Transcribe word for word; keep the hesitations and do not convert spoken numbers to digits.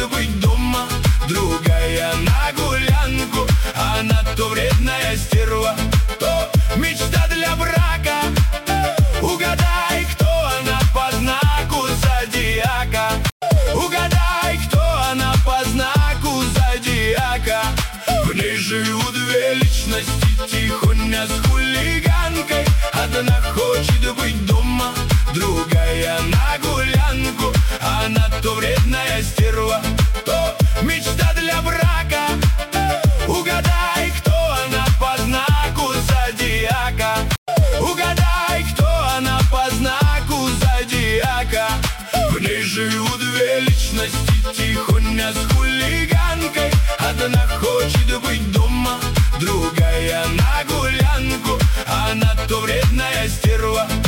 быть дома, другая на гулянку. Она то вредная стерва, то мечта для брака. Угадай, кто она по знаку зодиака. Угадай, кто она по знаку зодиака. В ней живут две личности, тихоня с хулиганкой. Одна хочет быть дома, другая на гулянку. Она то вредная стерва, то мечта для брака. Угадай, кто она по знаку зодиака. Угадай, кто она по знаку зодиака. В ней живут две личности, тихоня с хулиганкой. Одна хочет быть дома, другая на гулянку. Она то вредная стерва,